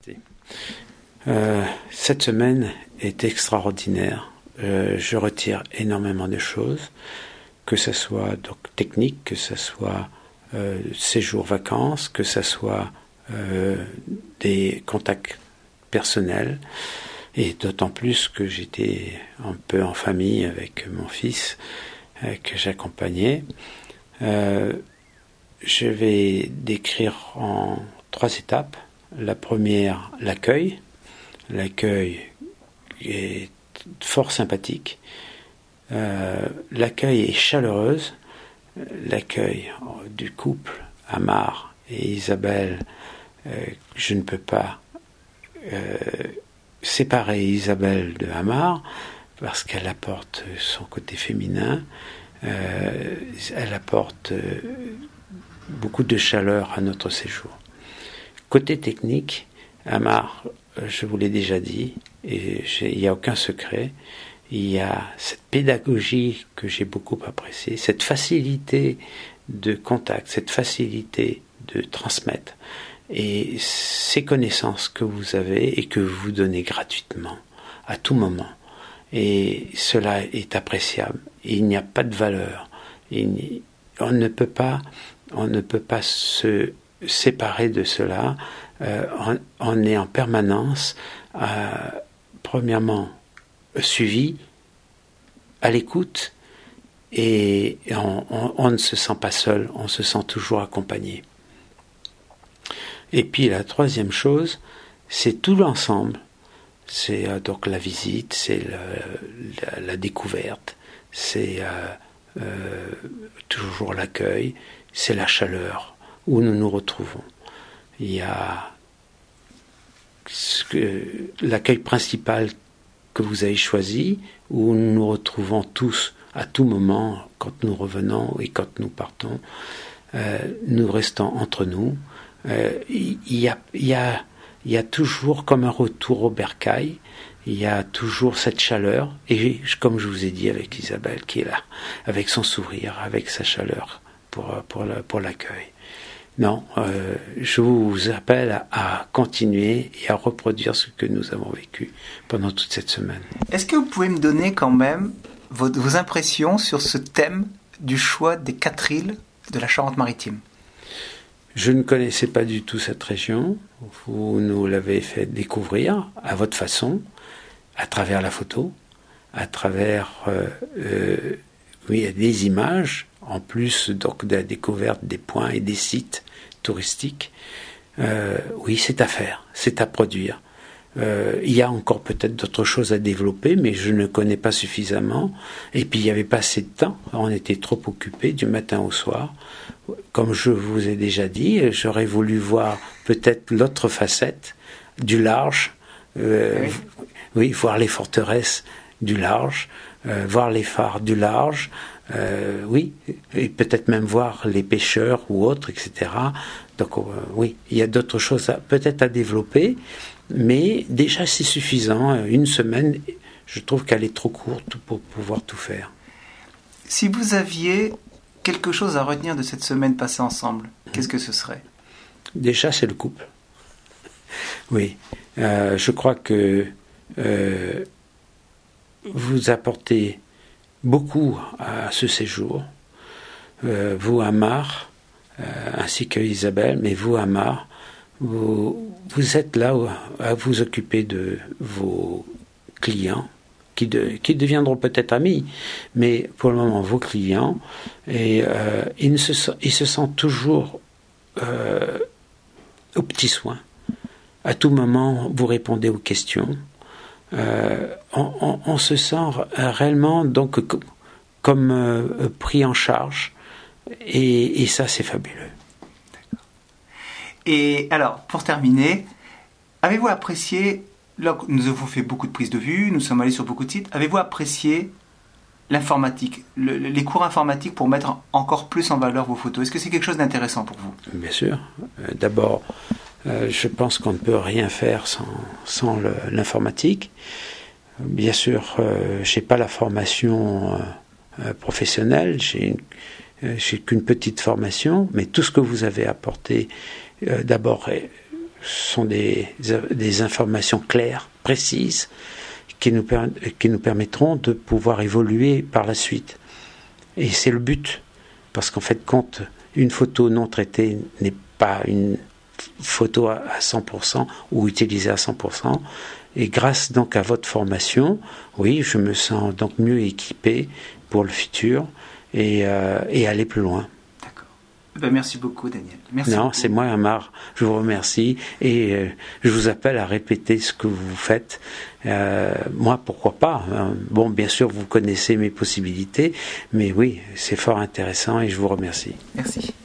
Merci. Cette semaine est extraordinaire. Je retire énormément de choses, que ce soit donc technique, que ce soit séjour vacances, que ce soit des contacts personnels, et d'autant plus que j'étais un peu en famille avec mon fils que j'accompagnais. Je vais décrire en 3 étapes. La première, l'accueil. L'accueil est fort sympathique. L'accueil est chaleureuse. L'accueil du couple Amar et Isabelle, je ne peux pas séparer Isabelle de Amar parce qu'elle apporte son côté féminin, elle apporte beaucoup de chaleur à notre séjour. Côté technique, Amar, je vous l'ai déjà dit, et il n'y a aucun secret, il y a cette pédagogie que j'ai beaucoup appréciée, cette facilité de contact, cette facilité de transmettre, et ces connaissances que vous avez et que vous donnez gratuitement, à tout moment. Et cela est appréciable. Il n'y a pas de valeur. On ne peut pas se séparer de cela. On est en permanence, premièrement, suivi, à l'écoute, et on ne se sent pas seul, on se sent toujours accompagné. Et puis la troisième chose, c'est tout l'ensemble. C'est donc la visite, c'est la découverte, c'est toujours l'accueil, c'est la chaleur où nous nous retrouvons. Il y a l'accueil principal que vous avez choisi, où nous nous retrouvons tous à tout moment, quand nous revenons et quand nous partons, nous restons entre nous. Il y a toujours comme un retour au bercail, il y a toujours cette chaleur, et comme je vous ai dit avec Isabelle qui est là, avec son sourire, avec sa chaleur pour l'accueil. Non, je vous appelle à continuer et à reproduire ce que nous avons vécu pendant toute cette semaine. Est-ce que vous pouvez me donner quand même vos impressions sur ce thème du choix des 4 îles de la Charente-Maritime ? Je ne connaissais pas du tout cette région. Vous nous l'avez fait découvrir à votre façon, à travers la photo, à travers des images, en plus donc de la découverte des points et des sites touristiques. Oui, c'est à faire, c'est à produire. Il y a encore peut-être d'autres choses à développer, mais je ne connais pas suffisamment. Et puis il n'y avait pas assez de temps, on était trop occupés du matin au soir. Comme je vous ai déjà dit, j'aurais voulu voir peut-être l'autre facette du large, voir les forteresses du large, voir les phares du large, et peut-être même voir les pêcheurs ou autres, etc. Donc il y a d'autres choses peut-être à développer, mais déjà c'est suffisant. Une semaine, je trouve qu'elle est trop courte pour pouvoir tout faire. Si vous aviez quelque chose à retenir de cette semaine passée ensemble, qu'est-ce que ce serait ? Déjà, c'est le couple. Oui, je crois que vous apportez beaucoup à ce séjour. Vous, Amar, ainsi que Isabelle, mais vous, Amar, vous êtes là à vous occuper de vos clients, qui deviendront peut-être amis, mais pour le moment vos clients, et ils se sentent toujours aux petits soins. À tout moment, vous répondez aux questions. On se sent réellement donc comme pris en charge, et ça c'est fabuleux. D'accord. Et alors, pour terminer, avez-vous apprécié, là, nous avons fait beaucoup de prises de vue, nous sommes allés sur beaucoup de sites, avez-vous apprécié l'informatique, les cours informatiques pour mettre encore plus en valeur vos photos ? Est-ce que c'est quelque chose d'intéressant pour vous ? Bien sûr. D'abord, je pense qu'on ne peut rien faire sans l'informatique. Bien sûr, je n'ai pas la formation professionnelle, j'ai qu'une petite formation, mais tout ce que vous avez apporté, d'abord, sont des informations claires, précises, qui nous permettront de pouvoir évoluer par la suite. Et c'est le but, parce qu'en fait, compte, une photo non traitée n'est pas une photo à 100% ou utilisée à 100%. Et grâce donc à votre formation, oui, je me sens donc mieux équipé pour le futur et aller plus loin. D'accord. Ben, merci beaucoup, Daniel. Merci non, beaucoup. C'est moi, Amar. Je vous remercie et je vous appelle à répéter ce que vous faites. Moi, pourquoi pas, hein. Bon, bien sûr, vous connaissez mes possibilités, mais oui, c'est fort intéressant et je vous remercie. Merci.